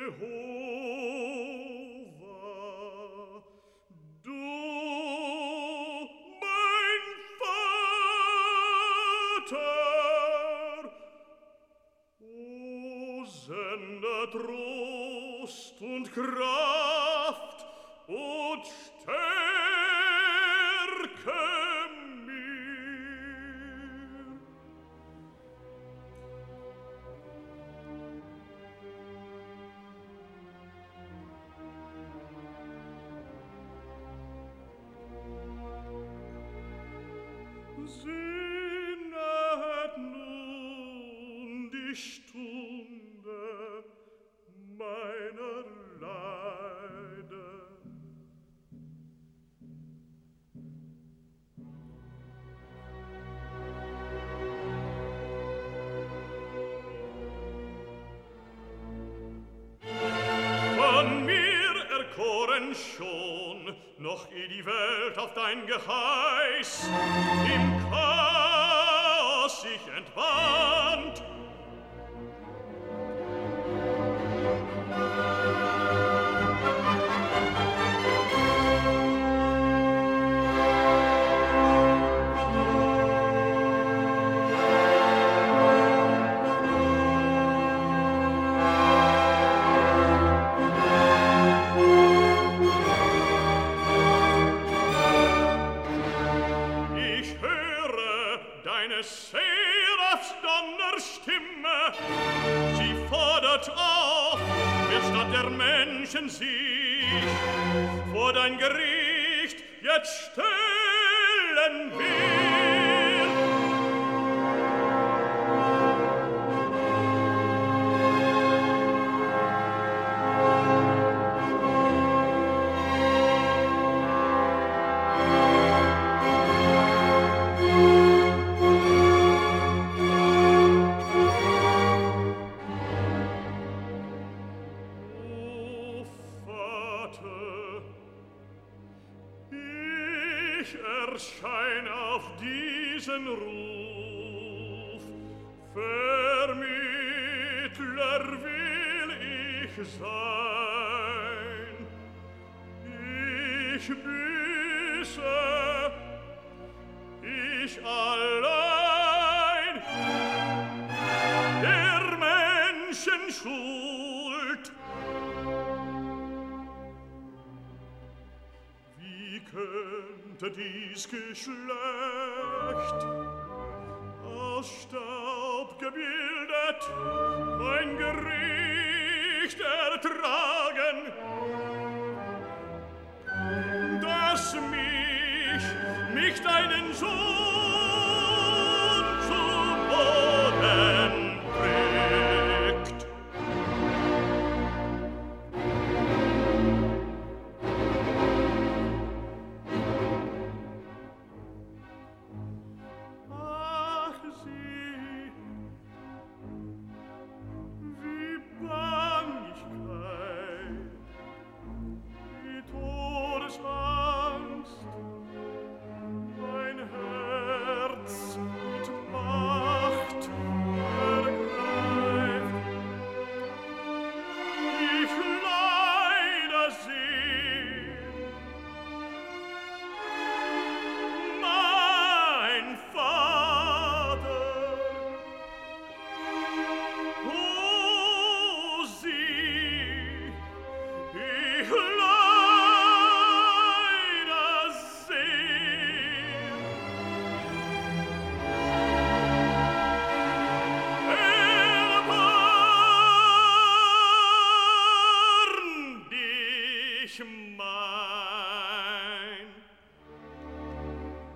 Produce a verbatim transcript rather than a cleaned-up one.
Jehova, du, mein Vater, o sende Trost und Kraft und stärke mir. Sinnet nun die Stunde meiner Leide. Von mir erkoren schon, noch eh die Welt auf dein Geheiß im Chaos sich entwand. Deine Seraphs Donnerstimme, sie fordert auf, wer statt der Menschen sich vor dein Gericht jetzt stellen will. Ich erschein auf diesen Ruf, Vermittler will ich sein. Ich büße, ich allein, der Menschen Schuld. Wie könnte dies Geschlecht aus Staub gebildet ein Gericht ertragen, das mich, mich deinen Sohn zu Boden bringt? Ich